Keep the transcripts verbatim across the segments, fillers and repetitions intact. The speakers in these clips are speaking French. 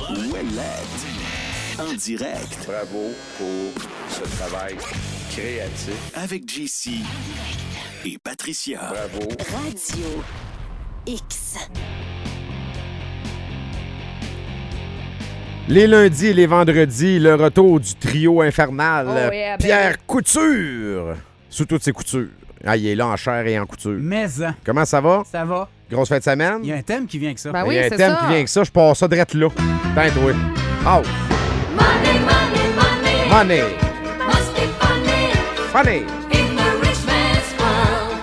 Ouellette. En direct. Bravo pour ce travail créatif. Avec J C et Patricia. Bravo. Radio X. Les lundis et les vendredis, le retour du trio infernal. Oh yeah, Pierre Couture, sous toutes ses coutures. Ah, il est là en chair et en couture. Mais hein, Comment ça va? ça va. Grosse fin de semaine? Il y a un thème qui vient avec ça. Ben Il oui, y a un c'est thème ça. qui vient avec ça. Je passe ça direct là. Tiens, toi. Oh! Money, money, money. Money! Must be funny Funny! in the rich man's world.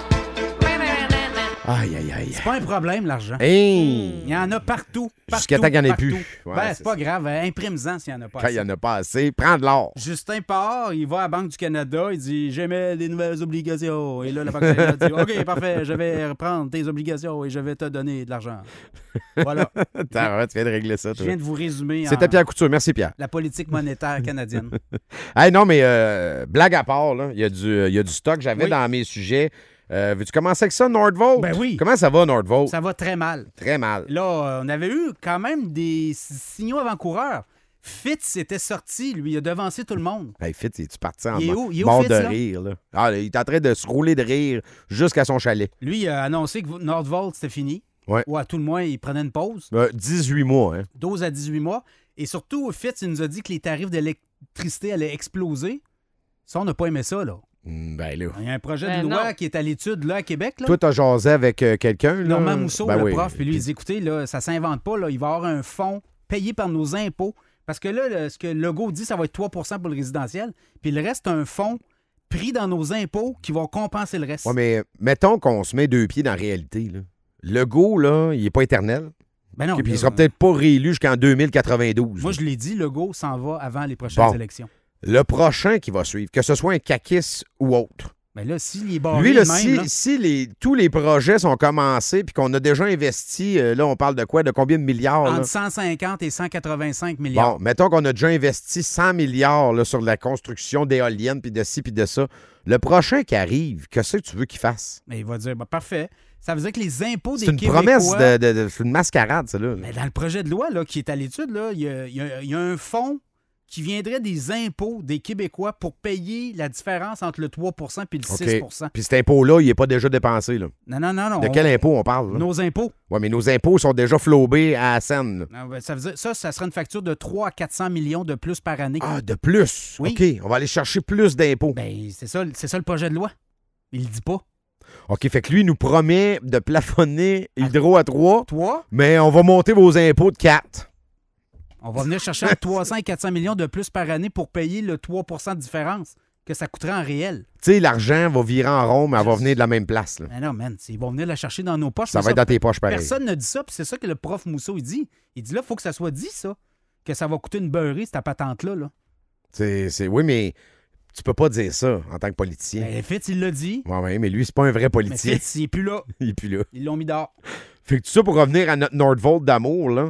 Aïe, aïe, aïe. C'est pas un problème, l'argent. Hey! Il y en a partout. Jusqu'à partout, temps qu'il n'y en ait partout. plus. Ouais, ben, c'est c'est pas grave. hein, Imprime-en s'il y en a pas Quand il assez. n'y en a pas assez, prends de l'or. Justin part, il va à la Banque du Canada, il dit « J'émets des nouvelles obligations. » Et là, la Banque du Canada dit « OK, parfait, je vais reprendre tes obligations et je vais te donner de l'argent. » Voilà. Attends, ouais, tu viens de régler ça, Je toi. viens de vous résumer C'était en- Pierre Couture. Merci, Pierre. la politique monétaire canadienne. Hey, non, mais euh, blague à part, là, il y, a du- il y a du stock que j'avais Oui. dans mes sujets. Euh, veux-tu commencer avec ça, Nordvolt? Ben oui. Comment ça va, Nordvolt? Ça va très mal. Très mal. Là, euh, on avait eu quand même des signaux avant-coureurs. Fitz était sorti, lui, il a devancé tout le monde. Hey, Fitz, es-tu parti en Il est mo- où? Il est où, mort Fitz, de là? rire? Là? Ah, il est en train de se rouler de rire jusqu'à son chalet. Lui, il a annoncé que Nordvolt, c'était fini. Ouais. Ou à tout le moins, il prenait une pause. Euh, dix-huit mois, hein? douze à dix-huit mois. Et surtout, Fitz, il nous a dit que les tarifs d'électricité allaient exploser. Ça, on n'a pas aimé ça, là. Hmm, ben là. Il y a un projet Ben de loi non. qui est à l'étude, là, à Québec, là. Toi, t'as jasé avec euh, quelqu'un, là? Normand Mousseau, Ben le oui. prof, puis lui, il dit, écoutez, là, ça s'invente pas, là. Il va y avoir un fonds payé par nos impôts. Parce que là, le- ce que Legault dit, ça va être trois pour cent pour le résidentiel. Puis le reste, un fonds pris dans nos impôts qui va compenser le reste. Ouais, mais mettons qu'on se met deux pieds dans la réalité, là. Le go, là, il est pas éternel. Ben non, Puis il là, sera peut-être pas réélu jusqu'en deux mille quatre-vingt-douze. Moi, je l'ai dit, Legault s'en va avant les prochaines Bon. élections. Le prochain qui va suivre, que ce soit un caquis ou autre. Mais là, s'il est barré Lui, là, même, si, là, si les, tous les projets sont commencés puis qu'on a déjà investi, euh, là, on parle de quoi? De combien de milliards? là? entre cent cinquante et cent quatre-vingt-cinq milliards. Bon, mettons qu'on a déjà investi cent milliards là, sur la construction d'éoliennes, puis de ci, puis de ça. Le prochain qui arrive, qu'est-ce que tu veux qu'il fasse? Mais il va dire, ben, parfait. Ça veut dire que les impôts des C'est une Québécois... promesse, de, de- de- c'est une mascarade, ça, là. Mais dans le projet de loi là, qui est à l'étude, là, il y a, il y a- il y a un fonds qui viendrait des impôts des Québécois pour payer la différence entre le trois pour cent et le six pour cent. OK. Puis cet impôt-là, il n'est pas déjà dépensé, là. Non, non, non, non. De on- quel impôt on parle, là? Nos impôts. Ouais, mais nos impôts sont déjà flobés à la scène, là. Non, ben, ça, veut dire, ça, ça sera une facture de trois à quatre cents millions de plus par année. Ah, de plus? Oui. OK, on va aller chercher plus d'impôts. Ben, c'est ça, c'est ça le projet de loi. Il le dit pas. OK, fait que lui, il nous promet de plafonner Hydro à trois, Toi, mais on va monter vos impôts de quatre. on va venir chercher entre trois cents et quatre cents millions de plus par année pour payer le trois pour cent de différence que ça coûterait en réel. Tu sais, l'argent va virer en rond, mais elle va venir de la même place, là. Mais non, man, ils vont venir la chercher dans nos poches. Ça mais va être dans tes poches, pareil. Personne ne dit ça, puis c'est ça que le prof Mousseau, il dit. Il dit là, il faut que ça soit dit, ça. Que ça va coûter une beurrée, cette patente-là. Là. C'est, c'est- oui, mais tu peux pas dire ça en tant que politicien. Ben, Fitz, il l'a dit. Ouais, ouais, mais lui, c'est pas un vrai Mais politicien. Fitz, il est plus là. Il est plus là. Ils l'ont mis dehors. Fait que tout ça pour revenir à notre Nordvolt d'amour, là.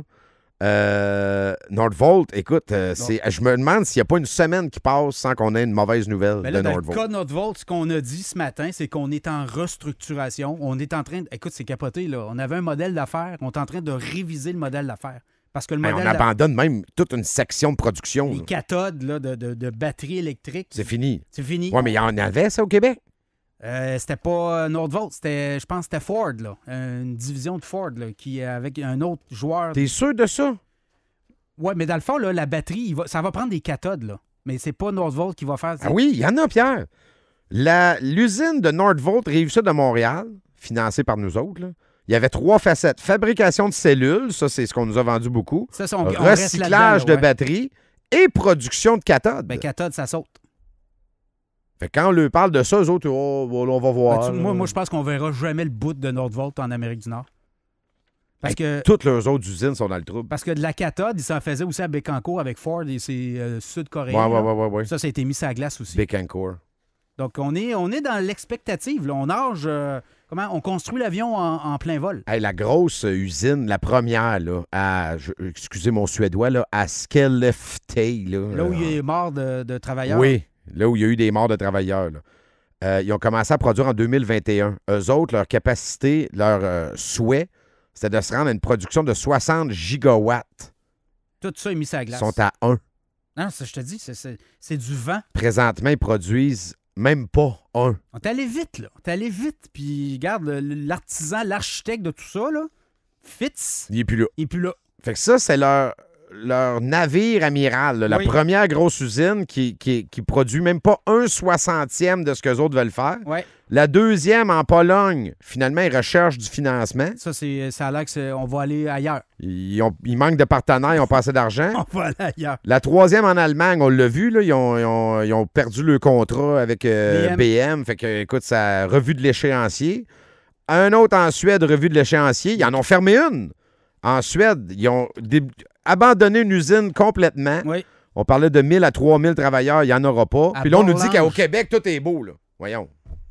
Euh, Nordvolt, écoute, euh, c'est, je me demande s'il n'y a pas une semaine qui passe sans qu'on ait une mauvaise nouvelle Mais là, de dans Nordvolt. le cas de Nordvolt, ce qu'on a dit ce matin, c'est qu'on est en restructuration. On est en train de... Écoute, c'est capoté, là. On avait un modèle d'affaires. On est en train de réviser le modèle d'affaires. Parce que le Hey, modèle on d'a- abandonne même toute une section de production. Les là. cathodes là, de, de, de batteries électriques, C'est fini. c'est fini. Ouais, mais il y en avait, ça, au Québec? Euh, c'était pas Nordvolt, c'était, je pense que c'était Ford, là, une division de Ford, là, qui avec un autre joueur. T'es sûr de ça? Ouais, mais dans le fond, là, la batterie, il va- ça va prendre des cathodes, là. Mais c'est pas Nordvolt qui va faire ça. Ah oui, il y en a, Pierre. La, l'usine de Nordvolt Rive-Sud de Montréal, financée par nous autres, là, il y avait trois facettes. Fabrication de cellules, ça, c'est ce qu'on nous a vendu beaucoup. Ça, ça, on- on reste là-dedans, Recyclage là, de ouais. batteries et production de cathodes. Ben, cathode, ça saute. Fait que quand on leur parle de ça, eux autres, oh, bon, là, on va voir. Ben, tu- là. moi, moi je pense qu'on verra jamais le bout de Nordvolt en Amérique du Nord. Parce que, Toutes leurs autres usines sont dans le trouble. parce que de la cathode, ils s'en faisaient aussi à Bécancour avec Ford et ses euh, Sud-Coréens. Ouais, ouais, là. ouais, ouais, ouais. Ça, ça a été mis sur la glace aussi. Bécancour. Donc, on est, on est dans l'expectative. Là. On nage... euh, comment? On construit l'avion en, en plein vol. Hey, la grosse usine, la première, là, à, je- excusez mon suédois, là, à Skellefteå. Là, Là où Euh, il est mort de, de travailleurs. Oui, là où il y a eu des morts de travailleurs. là. Euh, ils ont commencé à produire en deux mille vingt et un. Eux autres, leur capacité, leur euh, souhait, c'était de se rendre à une production de soixante gigawatts. Tout ça est mis sur la Ils glace. sont à un. Non, ça, je te dis, c'est, c'est, c'est du vent. Présentement, ils produisent même pas un. On est allé vite, là. On est allé vite. Puis, regarde, le- l'artisan, l'architecte de tout ça, là, Fitz, Il n'est plus là. il est plus là. Fait que ça, c'est leur, leur navire amiral, là, la Oui. première grosse usine qui, qui, qui produit même pas un soixantième de ce qu'eux autres veulent faire. Ouais. La deuxième en Pologne, finalement, ils recherchent du financement. Ça, c'est, ça a l'air qu'on va aller ailleurs. Ils, ont, ils manquent de partenaires, ils ont pas assez d'argent. On va aller ailleurs. La troisième en Allemagne, on l'a vu, là, ils, ont, ils ont- ils ont perdu le contrat avec euh, B M. B M. Fait que, écoute, ça a revu de l'échéancier. Un autre en Suède, revue de l'échéancier. Ils en ont fermé une. En Suède, ils ont dé- abandonné une usine complètement. Oui. On parlait de mille à trois mille travailleurs, il n'y en aura pas. À Puis là, on nous dit Borlange. qu'au Québec, tout est beau. Là. Voyons.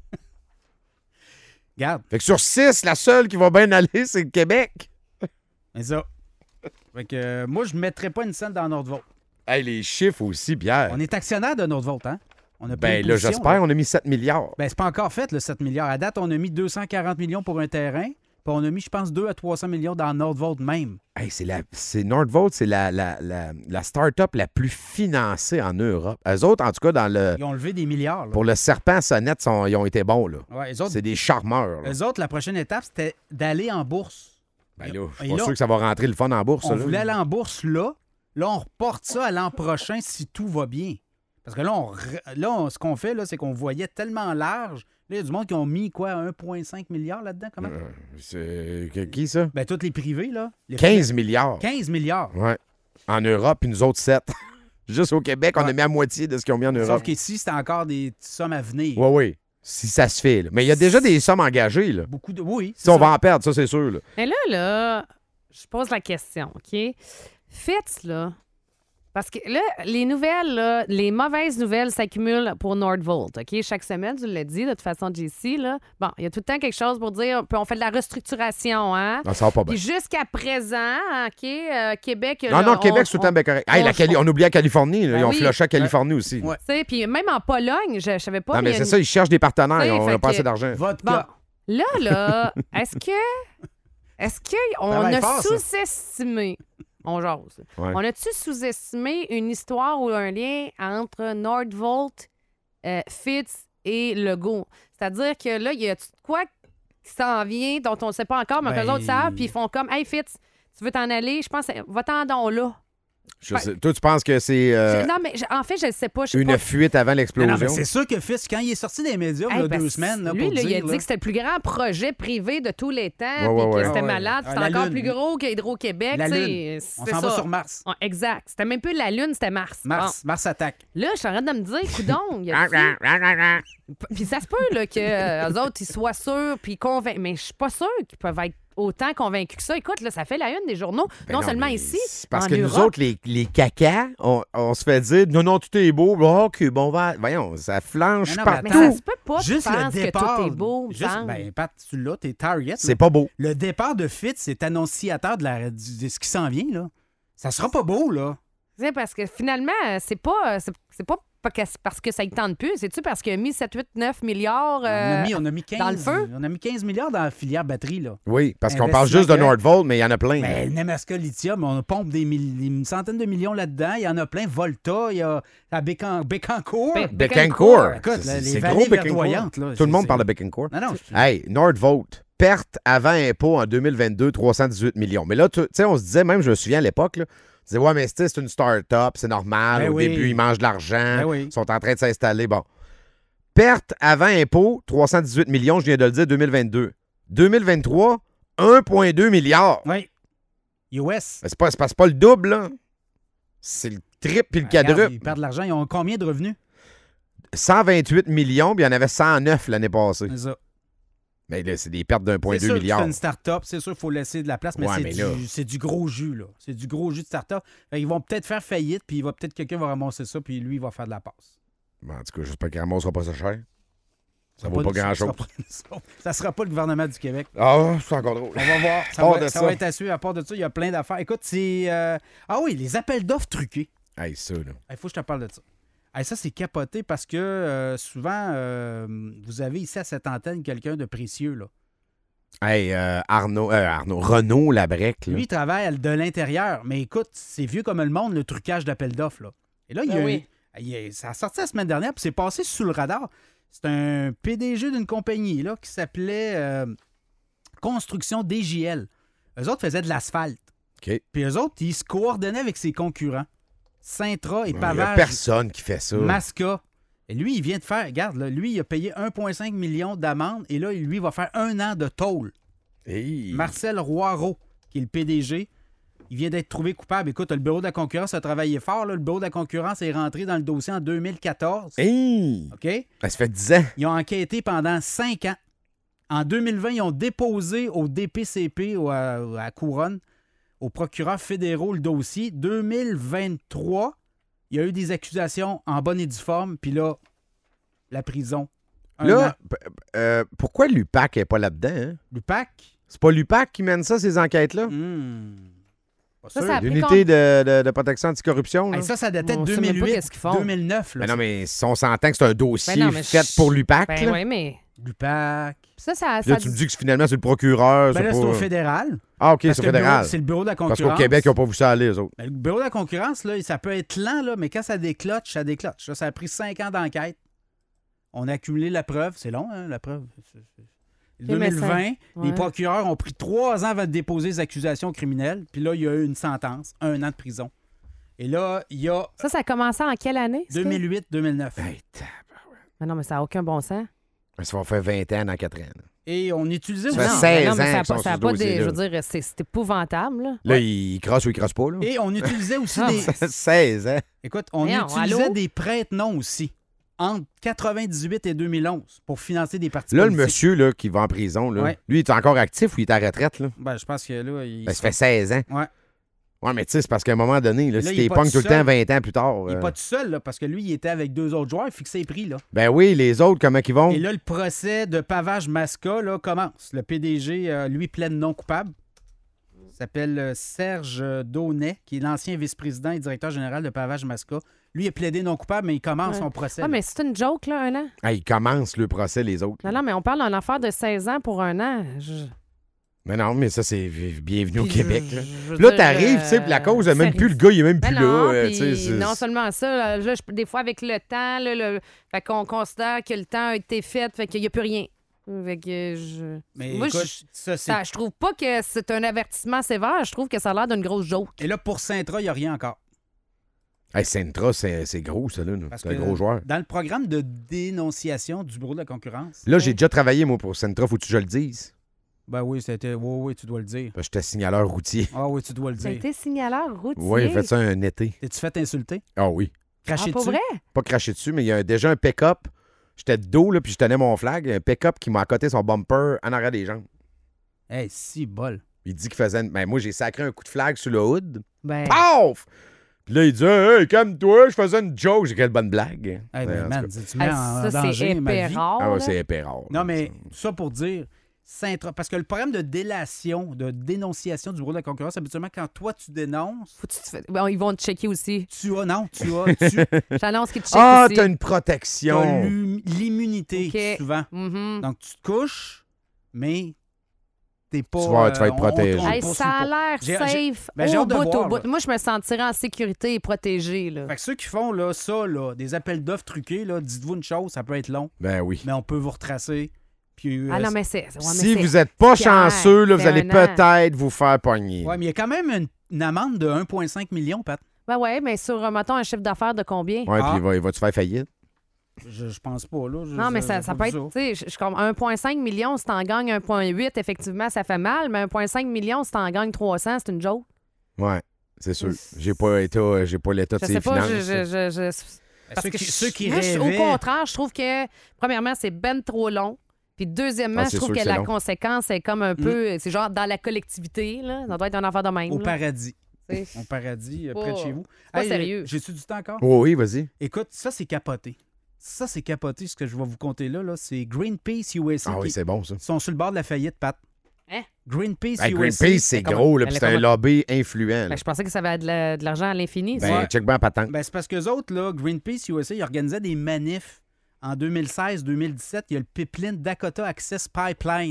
Regarde, Fait que sur six, la seule qui va bien aller, c'est le Québec. c'est ça. Fait que, euh, moi, je ne mettrais pas une scène dans Nordvolt. Hey, les chiffres aussi, Pierre. On est actionnaire de Nordvolt, hein? On a pris Ben une là, position, j'espère, on a mis sept milliards. Ben, c'est pas encore fait, le sept milliards. À date, on a mis deux cent quarante millions pour un terrain. Puis on a mis, je pense, deux à trois cents millions dans Nordvolt même. Hey, c'est la, c'est Nordvolt, c'est la, la, la, la start-up la plus financée en Europe. Eux autres, en tout cas, dans le, Ils ont levé des milliards. Là. pour le serpent sonnette, sont- ils ont été bons. Là. Ouais, eux, autres, C'est des charmeurs. là. eux autres, la prochaine étape, c'était d'aller en bourse. Ben là, je Et suis pas là, sûr que ça va rentrer le fun en bourse. On ça, là. voulait aller en bourse là. Là, on reporte ça à l'an prochain si tout va bien. Parce que là, on, re- là on- ce qu'on fait, là, c'est qu'on voyait tellement large. Là, il y a du monde qui ont mis, quoi, un virgule cinq milliard là-dedans? Comment? Euh, c'est que- qui, ça? Ben, tous les privés, là. Les quinze milliards. quinze milliards. Ouais. En Europe, puis nous autres, sept. Juste au Québec, on Ouais. a mis à moitié de ce qu'ils ont mis en Sauf Europe. qu'ici, c'est encore des sommes à venir. Oui, oui. Si ça se fait. là. Mais il y a déjà des sommes engagées. Là. Beaucoup de. Oui. Si c'est on ça. va en perdre, ça, c'est sûr. Là. Mais là, là, je pose la question, OK? Fitz, là, parce que là, les nouvelles, là, les mauvaises nouvelles s'accumulent pour Nordvolt, OK? Chaque semaine, tu l'as dit, de toute façon, J C, là. Bon, il y a tout le temps quelque chose pour dire, puis on fait de la restructuration, hein? Non, ça va pas bien. Puis jusqu'à présent, OK, euh, Québec... Non, là, non, on- Québec, c'est tout le temps on- bien correct. Hey, on- la Cali- on oublie la Californie. là. Ben Ils ont oui. flushé à Californie aussi. Ouais. Tu sais, puis même en Pologne, je, je savais pas... Non, mais il y a c'est une- ça, ils cherchent des partenaires. Tu sais, Ils ont fait ils ont pas que- assez d'argent. Vodka. Bon, là, là, est-ce que... Est-ce qu'on Travaille a fort, ça. sous-estimé... On jase. Ouais. On a-tu sous-estimé une histoire ou un lien entre Nordvolt, euh, Fitz et Legault? C'est-à-dire que là, il y a de quoi qui s'en vient dont on ne sait pas encore, mais Ben- que les autres savent, puis ils font comme « Hey, Fitz, tu veux t'en aller? Je pense, va-t'en donc là. Je sais- Toi, tu penses que c'est euh, Je- Non, mais je- en fait, je ne sais pas. Je sais une pas. fuite avant Non, non, l'explosion? mais c'est sûr que Fitz, quand il est sorti des médias, il y Hey, a parce deux que semaines, là, lui, pour là, il dire, a dit là, que c'était le plus grand projet privé de tous les temps, Ouais, puis ouais, que ouais. c'était Ah ouais. malade, Ah, c'était la encore Lune. plus gros qu'Hydro-Québec. La tu sais, Lune. On c'est s'en va ça. sur Mars. Ah, exact. C'était même plus la Lune, c'était Mars. Mars, Mars attaque. Bon. Là, je suis en train de me dire, coudonc, y a Puis ça se peut là, que euh, eux autres, ils soient sûrs, puis convaincus. Mais je suis pas sûre qu'ils peuvent être autant convaincus que ça. Écoute, là, ça fait la une des journaux, Ben non, non, seulement mais ici, c'est Parce en que nous Europe. autres, les, les cacas, on, on se fait dire non, non, tout est beau. Ah, OK, bon, on va. Voyons, ça flanche Mais non, partout. Mais Attends. ça se peut pas, Juste tu le penses départ. que tout est beau, me Juste, semble. ben, Pat, tu l'as, t'es target. C'est là. pas beau. Le départ de Fitz, c'est annonciateur de, la, du- de ce qui s'en vient, là. Ça sera pas beau, là. Tu sais, parce que finalement, c'est pas, c'est, c'est pas parce que ça ne tente plus. C'est-tu parce qu'il a mis sept, huit, neuf milliards on, a euh, mis, on a mis quinze, dans le feu? On a mis quinze milliards dans la filière batterie, là. Oui, parce qu'on Investissement parle juste de Québec. Nordvolt, mais il y en a plein. Ben, Nemaska Lithium, on pompe des mille- une centaine de millions là-dedans. Il y en a plein. Volta, il y a la Bécan, Bécancourt. Ben, Bécancourt. Écoute, C'est- les c'est vallées gros, Bécancourt. verdoyantes, là. Tout le monde C'est- parle de Bécancourt. Non, non. je- Hey, Nordvolt, perte avant impôt en deux mille vingt-deux, trois cent dix-huit millions. Mais là, tu sais, on se disait, même je me souviens à l'époque, là, on se disait, ouais, mais c'est c'est une start-up, c'est normal. Ben Au oui. début, ils mangent de l'argent, Ben oui. ils sont en train de s'installer. Bon. Perte avant impôt, trois cent dix-huit millions, je viens de le dire, deux mille vingt-deux. deux mille vingt-trois, un virgule deux milliard. Oui. U S. Ben, C'est pas, c'est pas, c'est pas le double, là. C'est le triple puis le Regarde, quadruple. Ils perdent de l'argent. Ils ont combien de revenus? cent vingt-huit millions, puis il y en avait cent neuf l'année passée. C'est ça. Mais là, c'est des pertes d'un C'est virgule deux sûr que milliards. c'est une start-up. C'est sûr qu'il faut laisser de la place, mais Ouais, c'est, mais du, là- c'est du gros jus, là. C'est du gros jus de start-up. Fait qu'ils vont peut-être faire faillite, puis il va peut-être quelqu'un va ramasser ça, puis lui, il va faire de la passe. Bon, en tout cas, j'espère qu'il ne ramassera pas ça cher. Ça vaut Pas- pas grand-chose. Ça sera pas, ça sera pas le gouvernement du Québec. Ah, c'est encore drôle. On va voir. Ça, Part va, de ça ça. va être à suivre. À part de ça, il y a plein d'affaires. Écoute, c'est... euh, Ah oui, les appels d'offres truqués. Hey, ça, là. Il faut que je te parle de ça. Hey, ça, c'est capoté parce que euh, souvent, euh, vous avez ici à cette antenne quelqu'un de précieux, là. Hey, euh, Arnaud, euh, Arnaud, Renaud Labrec, là. Lui, il travaille de l'intérieur. Mais écoute, c'est vieux comme le monde, le trucage d'appel d'offres. Là. Et là, il y a, Ben oui. il y a- ça a sorti la semaine dernière, puis c'est passé sous le radar. C'est un P D G d'une compagnie là, qui s'appelait euh, Construction D J L. Eux autres faisaient de l'asphalte. OK. Puis eux autres, ils se coordonnaient avec ses concurrents. Sintra et Il n'y a Pavage, personne qui fait ça. Masca. Et lui, il vient de faire, regarde, là, lui, il a payé un virgule cinq million d'amende et là, lui, il va faire un an de tôle. Hey. Marcel Roireau, qui est le P D G, il vient d'être trouvé coupable. Écoute, le bureau de la concurrence a travaillé fort. Là. Le bureau de la concurrence est rentré dans le dossier en deux mille quatorze. Hey. OK? Ça fait dix ans. Ils ont enquêté pendant cinq ans. En deux mille vingt, ils ont déposé au D P C P, ou à, à Couronne, aux procureurs fédéraux, le dossier. deux mille vingt-trois, il y a eu des accusations en bonne et due forme, puis là, la prison. Un an. Là, p- euh, pourquoi l'U P A C n'est pas là-dedans? Hein? L'U P A C? C'est pas l'U P A C qui mène ça, ces enquêtes-là? Hmm. Pas Ça, sûr. ça a pris L'unité de, de- de protection anticorruption, là? Hey, ça, ça datait de On sait même pas deux mille huit, qu'est-ce qu'ils font. deux mille neuf. Là, Mais non, mais si on s'entend que c'est un dossier Ben non, mais fait je- pour l'U P A C, Ben là. oui, mais L'U P A C. ça, ça, Puis là, ça tu me dis que finalement, c'est le procureur. Ben c'est là, c'est pas- au fédéral. Ah, OK, Parce c'est que au le bureau- fédéral. C'est le bureau de la Parce concurrence. qu'au Québec, ils n'ont pas vu ça aller, eux autres. Ben, le bureau de la concurrence, là, ça peut être lent, là, mais quand ça décloche, ça décloche. Là, ça a pris cinq ans d'enquête. On a accumulé la preuve. C'est long, hein, la preuve. C'est- c'est- deux mille vingt, mais ça- les ouais. procureurs ont pris trois ans avant de déposer les accusations criminelles. Puis là, il y a eu une sentence, un an de prison. Et là, il y a ça, ça a commencé en quelle année? ça? deux mille huit deux mille neuf. Hey, tabarouette. Mais non, mais ça n'a aucun bon sens. Ça va faire vingt ans dans quatre ans. là. Et on utilisait Ça aussi... fait non, seize mais non, mais ans ça a qu'ils sont pas- ça a sur ce pas des- dossier-là. Je veux dire, c'est c'est épouvantable. Là. Là, ils crossent ou ils crossent pas, là. Et on utilisait aussi Ah, des... seize ans. Écoute, on Voyons, utilisait allô? des prête-noms aussi, entre quatre-vingt-dix-huit et deux mille onze, pour financer des partis Là, le politiques. monsieur là, qui va en prison, là, Ouais. lui, il est encore actif ou il est à retraite? Là? Ben, je pense que là, il, Ben, ça fait seize ans. Ouais. Ouais, mais tu sais, c'est parce qu'à un moment donné, là, Là, si il est t'es pas pognes tout tout le temps seul. vingt ans plus tard. il n'est euh, pas tout seul, là, parce que lui, il était avec deux autres joueurs, fixé les prix. Là. Ben oui, les autres, comment ils vont? Et là, le procès de Pavage Masca là, commence. Le P D G, euh, lui, plaide non coupable. Il s'appelle euh, Serge Daunet, qui est l'ancien vice-président et directeur général de Pavage Masca. Lui, il a plaidé non coupable, mais il commence Ouais. son procès. Ouais, là. mais c'est une joke, là, un an? Ah, ils commencent le procès, les autres. Non, non, mais on parle d'une affaire de seize ans pour un an. Je- Mais non, mais ça, c'est v- bienvenue au Puis Québec. je- Là, je veux Puis là dire, t'arrives, tu sais, puis la cause, elle est même ça- plus, le gars, il est même Ben plus non, là. euh, puis tu sais, c'est- non seulement ça, là, là, je- des fois avec le temps, là, le, fait qu'on considère que le temps a été fait, fait qu'il n'y a plus rien. Fait que je... Mais Moi, écoute, je- ça, c'est... ça, je trouve pas que c'est un avertissement sévère, je trouve que ça a l'air d'une grosse joke. Et là, pour Sintra, il n'y a rien encore. Hey, Centra, c'est c'est gros, ça, là. là. Parce C'est un que gros joueur. Dans le programme de dénonciation du bureau de la concurrence, Là, j'ai déjà travaillé, moi, pour Centra, faut que je le dise. ben oui, c'était... Oui, oui, tu dois le dire. Parce que j'étais signaleur routier. Ah oui, tu dois le Ça a dire. été signaleur routier. Oui, j'ai fait ça un été. T'es-tu fait insulter? Ah oui. Cracher Ah, pour dessus? vrai? Pas craché dessus, mais il y a déjà un pick-up. J'étais de dos, là, puis je tenais mon flag. Un pick-up qui m'a accoté son bumper en arrière des jambes. Hey, si bol. Il dit qu'il faisait... Une... Ben, moi, j'ai sacré un coup de flag sur le hood. Ben, Paf! Puis là, il dit « Hey, calme-toi, je faisais une joke. » J'ai quelle bonne blague. Hey, Ouais, mais en man, tout cas. tu mets hey, en ça, c'est danger ma épais vie. rare. Ah ouais, là. c'est épais rare. Non, mais Ça. tout ça pour dire, Sintra, parce que le problème de délation, de dénonciation du bureau de la concurrence, habituellement, quand toi, tu dénonces, Faut que tu te fais- Bon, ils vont te checker aussi. tu as, non, tu as, tu J'annonce qu'ils te checkent Ah, aussi. t'as une as protection. l'im- l'immunité, Ok. souvent. Mhm. Donc, tu te couches, mais t'es pas... Tu vas- tu vas être euh, on- on- protégé. on te Hey, poursuit ça a pas. l'air J'ai- j'ai- safe ben, j'ai au hâte de bout, voir, au bout. là. Moi, je me sentirais en sécurité et protégée. Là. Fait que ceux qui font là, ça, là, des appels d'offres truqués, là, dites-vous une chose, ça peut être long, Ben oui. mais on peut vous retracer. Puis, Ah euh, non, mais c'est... ouais, mais Si c'est- vous n'êtes pas c'est chanceux, là, vous c'est allez un an. peut-être vous faire pogner. Ouais, mais il y a quand même une, une amende de un virgule cinq million, Pat. Ouais, ouais, mais sur, euh, mettons, un chiffre d'affaires de combien? Ouais, Ah. puis il va, il va-tu faire faillite? Je, je pense pas, là. Je- Non, mais je- ça, j'ai ça pas peut dit être, tu sais, je- je comprends, un virgule cinq million, si t'en gagnes un virgule huit, effectivement, ça fait mal, mais un virgule cinq million, si t'en gagnes trois cents, c'est une joke. Ouais, c'est sûr. J'ai pas état, j'ai pas l'état de Je ses sais pas, finances. je... je, je, je- parce Ceux que qui, je- ceux qui moi, je- rêvaient... au contraire, je trouve que, premièrement, c'est ben trop long. Puis deuxièmement, Ah, je c'est trouve sûr que que c'est la long. conséquence est comme un peu... C'est genre dans la collectivité, là. Ça doit être un affaire de même. Au là. paradis. C'est- Au paradis, euh, près de Oh, chez vous. pas sérieux. J'ai-tu du temps encore? Oh oui, vas-y. Écoute, ça, c'est capoté. Ça, c'est capoté, ce que je vais vous conter là. là c'est Greenpeace U S A. Ah oui, qui c'est bon, ça. sont sur le bord de la faillite, Pat. Hein? Greenpeace Hey, U S A. Greenpeace, c'est Mais comment- gros, là, mais puis là, c'est un comment- lobby influent. là. Ben, je pensais que ça avait de la- de l'argent à l'infini. ça. Ben, check bien patente. Ben, c'est parce qu'eux autres, là, Greenpeace U S A, ils organisaient des manifs en deux mille seize deux mille dix-sept. Il y a le pipeline Dakota Access Pipeline.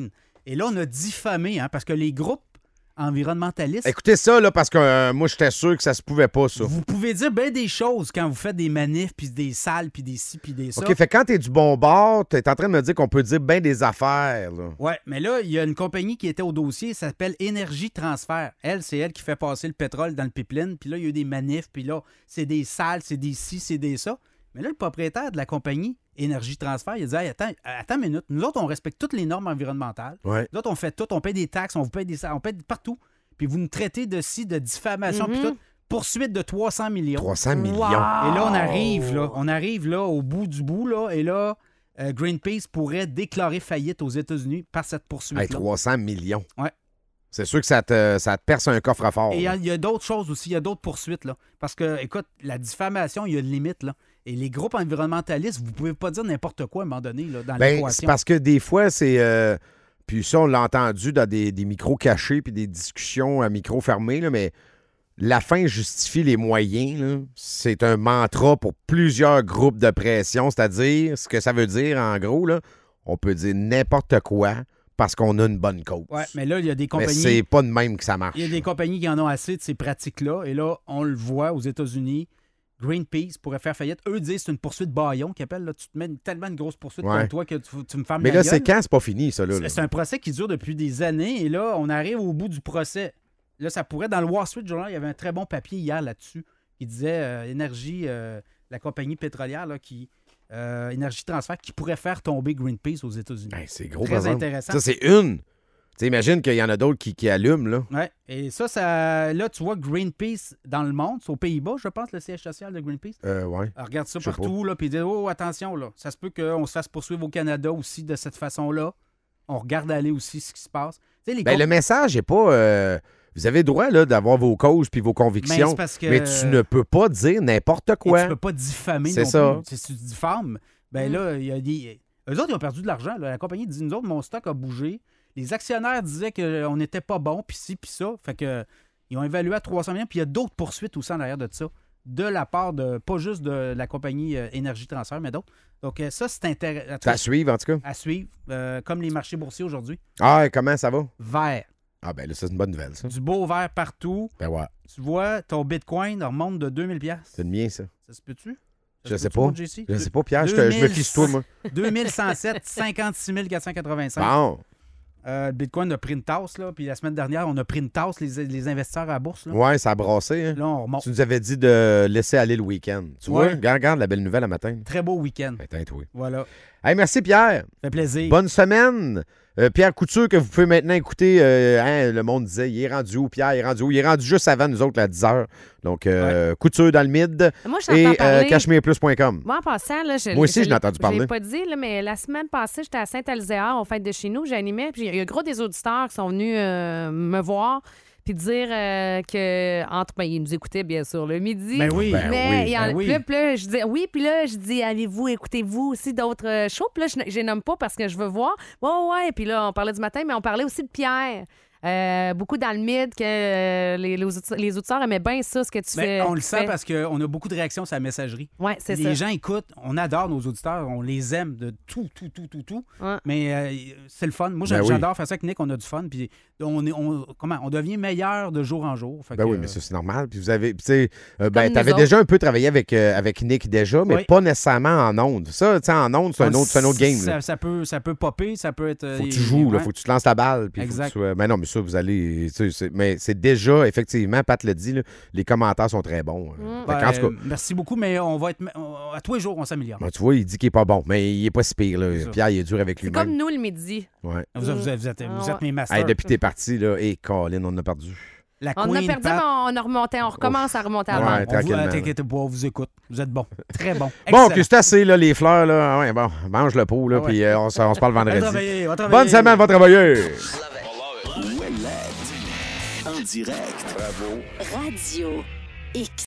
Et là, on a diffamé, hein, parce que les groupes environnementalistes... Écoutez ça, là, parce que euh, moi, j'étais sûr que ça se pouvait pas, ça. Vous pouvez dire bien des choses quand vous faites des manifs, puis des salles, puis des ci, puis des ça. OK, fait que quand t'es du bon bord, t'es en train de me dire qu'on peut dire bien des affaires, là. Ouais, mais là, il y a une compagnie qui était au dossier, ça s'appelle Énergie Transfert. Elle, c'est elle qui fait passer le pétrole dans le pipeline, puis là, il y a eu des manifs, puis là, c'est des salles, c'est des ci, c'est des ça. Mais là, le propriétaire de la compagnie Énergie Transfert, il a dit hey, attends, attends une minute, nous autres, on respecte toutes les normes environnementales. Ouais. Nous autres, on fait tout, on paye des taxes, on vous paye des on paye partout. Puis vous nous traitez de ci, de diffamation, Mm-hmm. puis tout. Poursuite de trois cents millions. trois cents millions. Wow. Et là, on arrive, là, on arrive là, au bout du bout, là, et là, euh, Greenpeace pourrait déclarer faillite aux États-Unis par cette poursuite-là. Hey, trois cents millions. Ouais. C'est sûr que ça te, ça te perce un coffre-fort. Et il y là. a, il y a d'autres choses aussi, il y a d'autres poursuites, là. Parce que, écoute, la diffamation, il y a une limite, là. Et les groupes environnementalistes, vous pouvez pas dire n'importe quoi à un moment donné, là, dans Ben, c'est l'équation. parce que des fois, c'est... euh, puis ça, on l'a entendu dans des, des micros cachés puis des discussions à micro fermé, là, mais la fin justifie les moyens. Là. C'est un mantra pour plusieurs groupes de pression, c'est-à-dire, ce que ça veut dire, en gros, là, on peut dire n'importe quoi parce qu'on a une bonne cause. Ouais, mais là, il y a des Mais compagnies... c'est pas de même que ça marche. Il y a des compagnies qui en ont assez de ces pratiques-là. Et là, on le voit aux États-Unis. Greenpeace pourrait faire faillite. Eux disent que c'est une poursuite baillon qu'ils appellent. Là, tu te mets une- tellement une grosse poursuite Ouais. contre toi que tu, tu me fermes Mais la là, gueule. c'est quand? C'est pas fini, ça, là. là. C'est c'est un procès qui dure depuis des années. Et là, on arrive au bout du procès. Là, ça pourrait... Dans le Wall Street Journal, il y avait un très bon papier hier là-dessus qui disait euh, Énergie, euh, la compagnie pétrolière, là, qui... euh, Énergie Transfert, qui pourrait faire tomber Greenpeace aux États-Unis. Hey, c'est gros, Très par exemple. intéressant. Ça, c'est une. Tu imagines qu'il y en a d'autres qui, qui allument, là. Ouais. Et ça, ça, là, tu vois Greenpeace dans le monde, c'est aux Pays-Bas, je pense, le siège social de Greenpeace. Euh, ouais. Alors, regarde ça Je sais partout, là, puis dire oh, attention, là, ça se peut qu'on se fasse poursuivre au Canada aussi de cette façon-là. On regarde aller aussi ce qui se passe. Tu sais, les Ben, comp- le message n'est pas... euh, vous avez le droit là, d'avoir vos causes puis vos Ben, convictions, c'est parce que- mais tu ne peux pas dire n'importe Et quoi. tu peux pas diffamer C'est non ça. plus. Si tu diffames, ben Mm. là, il y a des... Eux autres, ils ont perdu de l'argent. là. La compagnie dit, nous autres, mon stock a bougé. Les actionnaires disaient qu'on n'était pas bon, puis ci, puis ça. Fait que ils ont évalué à trois cents millions, puis il y a d'autres poursuites aussi en arrière de ça, de la part de, pas juste de la compagnie euh, Énergie Transfert, mais d'autres. Donc euh, ça, c'est intéressant. Ça à suivre, en tout cas. À suivre, euh, comme les marchés boursiers aujourd'hui. Ah, et comment ça va? Vert. Ah, ben là, ça, c'est une bonne nouvelle, ça. Du beau vert partout. Ben ouais, Tu vois, ton Bitcoin remonte de deux mille dollars. c'est le mien, ça. Ça se peut-tu? Ça Je se sais peut-tu, pas. mon J C? Je sais pas, Pierre, je, te- je me fie sur toi, moi. deux mille cent sept, cinquante-six mille quatre cent quatre-vingt-cinq. Bon, Euh, le Bitcoin a pris une tasse, là, puis la semaine dernière, on a pris une tasse, les, les investisseurs à la bourse. Là, ouais, ça a brassé. Hein. là on remonte. Tu nous avais dit de laisser aller le week-end. Tu vois, Ouais. regarde, regarde la belle nouvelle à matin. Très beau week-end. Attends, toi. Voilà. Hey, merci, Pierre. Ça fait plaisir. Bonne semaine. Euh, Pierre Couture, que vous pouvez maintenant écouter. euh, hein, le monde disait, il est rendu où, Pierre? Il est rendu où? Il est rendu juste avant nous autres, à dix heures. Donc, euh, Couture dans le mid. Moi, je Et t'entends euh, parler. cachemire plus point com. Moi, en passant, là, je, Moi aussi, je l'ai l'ai- entendu parler. Je l'ai pas dit, là, mais la semaine passée, j'étais à Saint-Alzéar, au fête de chez nous, j'animais, puis il y a gros des auditeurs qui sont venus euh, me voir, puis dire euh, que, entre, ben, ils nous écoutaient, bien sûr, le midi. Ben oui. Ben mais oui. il y en- ben oui. puis là, puis là, je dis oui, puis là, je dis avez-vous, écoutez-vous aussi d'autres euh, shows? Puis là, je, je les nomme pas parce que je veux voir. Ouais, ouais, puis là, on parlait du matin, mais on parlait aussi de Pierre. Euh, beaucoup dans le mid, que euh, les, les, auditeurs, les auditeurs aimaient bien ça, ce que tu Ben, fais. on le tu sent fais. parce qu'on a beaucoup de réactions sur la messagerie. Ouais, c'est Les ça. gens écoutent, on adore nos auditeurs, on les aime de tout, tout, tout, tout, tout. Ouais. Mais euh, c'est le fun. Moi, Ben j'a- oui. j'adore faire ça avec Nick, on a du fun. Puis on, est, on, comment, on devient meilleur de jour en jour. Fait Ben que, oui, mais ça, c'est normal. Puis vous avez, tu sais, euh, ben, nous t'avais autres. déjà un peu travaillé avec, euh, avec Nick déjà, mais Oui. pas nécessairement en ondes. Ça, tu sais, en ondes, c'est un on- autre, c'est un autre game. Ça, là. ça peut, ça peut popper, ça peut être. Faut que euh, tu joues, là, ouais. faut que tu te lances la balle. Puis faut que Exact. tu sois- Ben non, mais ça, vous allez. tu sais, c'est- Mais c'est déjà, effectivement, Pat l'a dit, là, les commentaires sont très bons. Mm. Fait qu'en tout cas, Ben, merci beaucoup, mais on va être. on- à tous les jours, on s'améliore. ben, tu vois, il dit qu'il est pas bon, mais il est pas si pire. Là. C'est ça. Pierre, il est dur avec C'est lui-même. comme nous le midi. Ouais. Vous, êtes- vous êtes, vous êtes- Ah vous êtes ouais. mes masters. Hey, depuis t'es parti, là, et Colin, on a perdu. La On a Queen perdu, Pat, mais on a remonté, on recommence à remonter à Ouais, l'avant. on vous, tranquillement, euh, t'inquiète pas, on vous écoute. Vous êtes bon. Très bon. Bon, Excellent. que c'est assez, là, les fleurs, là. Ah ouais, bon, mange le pot, là, Ah ouais. puis euh, on, se- on se parle On va vendredi. travailler, on va travailler. Bonne semaine, va travailler! Ouellette. En direct. Bravo. Radio X.